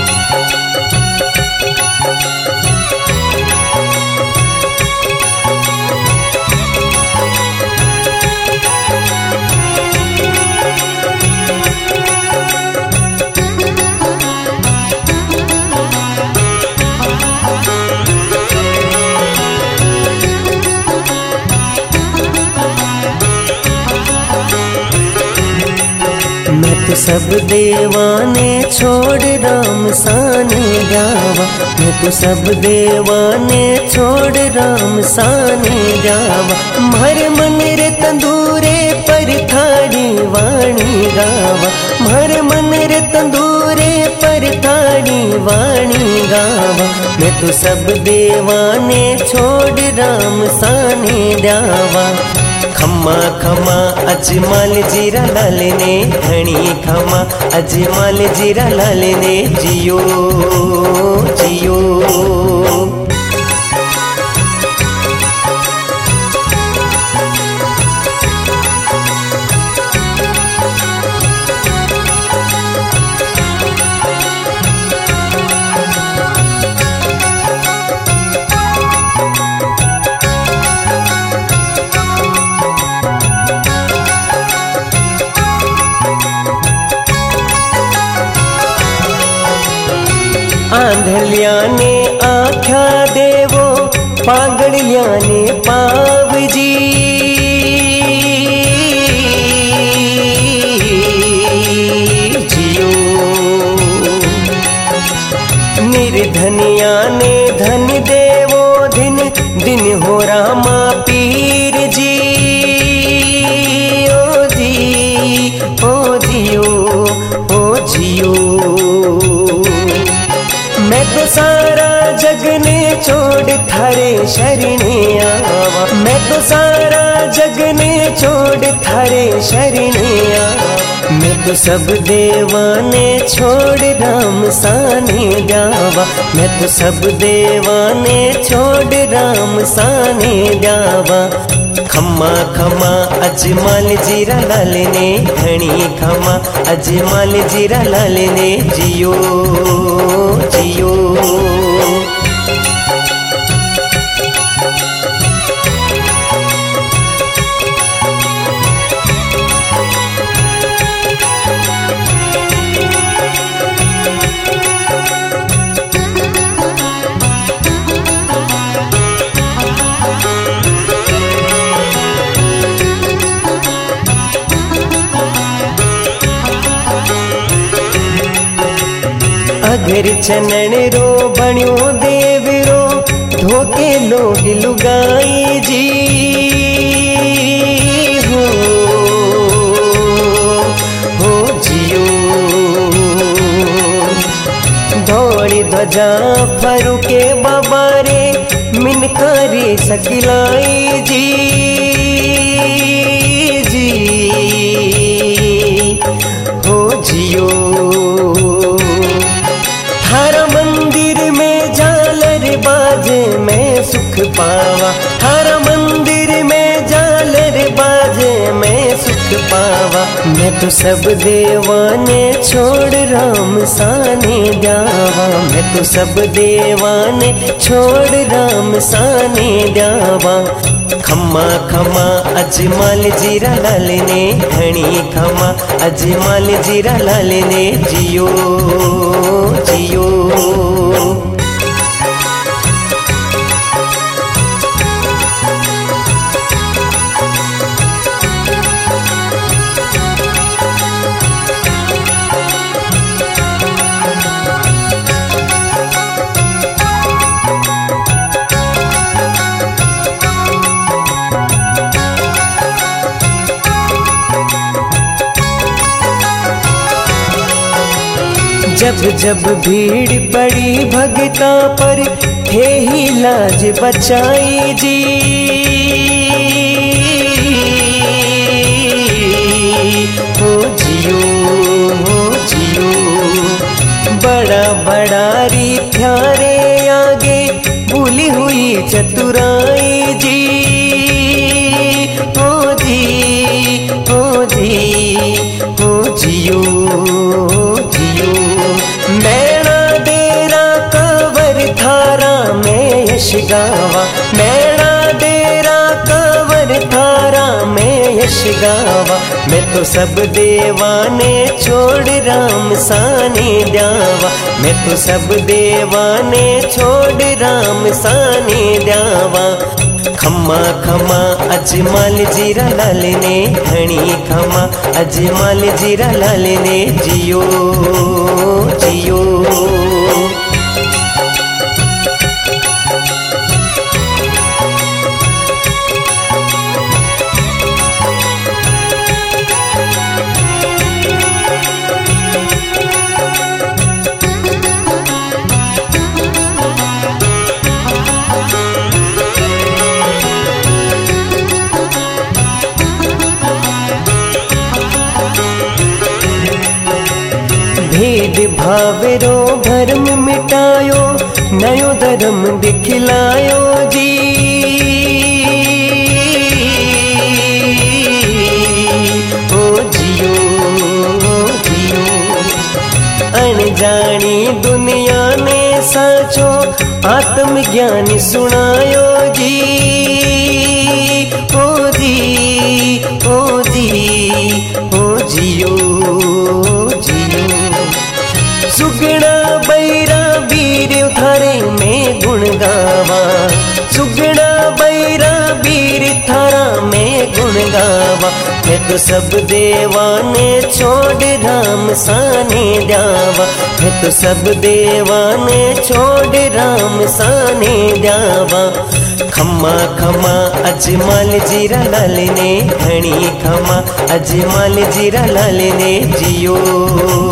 मैं तो सब देवाने छोड़ राम साने जावा। मैं तो सब देवाने छोड़ राम साने जावा। मर मन रे तंदूरे पर थारी वाणी गावा। मर मन रे तंदूरे पर थारी वाणी गावा। मैं तो सब देवाने छोड़ राम साने जावा। खम्मा खम्मा अजमल जीरा लाल ने घणी खम्मा अजमल जीरा लाल ने जियो जियो। आंधलिया ने आख्या देवो पागलिया ने पाव जी। जियो निर्धनिया ने धन देवो दिन दिन हो रामा पीर जी। ओ जी ओ जियो ओ जियो। मैं तो सारा जग ने छोड़ थारे शरणे आवा। मैं तो सारा जग ने छोड़ थारे शरणे आवा। मैं तो सब देवाने छोड़ राम साने जावा। मैं तो सब देवाने छोड़ राम साने जावा। खम्मा खम्मा अजमल जीरा लाल ने घणी खम्मा अजमल जीरा लाल ने जियो जियो। अगर चनन रो बण्यो देवरो धोके लोग लुगाई जी। हो जियो दौड़ी ध्वजा फरुके बाबा रे मिनकारी सकिलाई जी। जी हो जियो थारा मंदिर में झालर बाजे मैं सुख पावा। थारा मंदिर में झालर बाजे मैं सुख पावा। मैं तो सब देवाने छोड़ राम साने जावा। मैं तो सब देवाने छोड़ राम साने जावा। खम्मा खम्मा अजमल जीरा लाल ने घणी खम्मा अजमल जीरा लाल ने जियो जियो। जब जब भीड़ पड़ी भगता पर हे ही लाज बचाई जी। हो जियो बड़ा बड़ा री थारे आगे भूली हुई चतुराई जी। हो जी हो जी हो जियो जियो। नैना गावा, मैड़ा डेरा कांवर थारा मैं यश गावा। मैं तो सब देवाने छोड़ राम साने द्यावा, मैं तो सब देवाने छोड़ राम साने द्यावा। खम्मा खम्मा अजमाल जीरा लाल ने घणी खम्मा, अजमाल जीरा लाल ने जियो जियो। भेद भावेरो भरम मिटायो, नयो धर्म दिखलायो जी। ओ जियो जियो, अनजानी दुनिया ने साचो आत्मज्ञान सुनायो जी। ओ जी ओ जी ओ जियो जियो। सुगड़ा बैरा वीर थारे में गुण गावा, सुगड़ा बैरा वीर थारा में गुण गावा। मैं तो सब देवाने छोड़ राम साने द्यावा, मैं तो सब देवाने छोड़ राम साने द्यावा। खम्मा खम्मा अजमाल जीरा लाल ने घणी खम्मा, अजमाल जीरा लाल ने जियो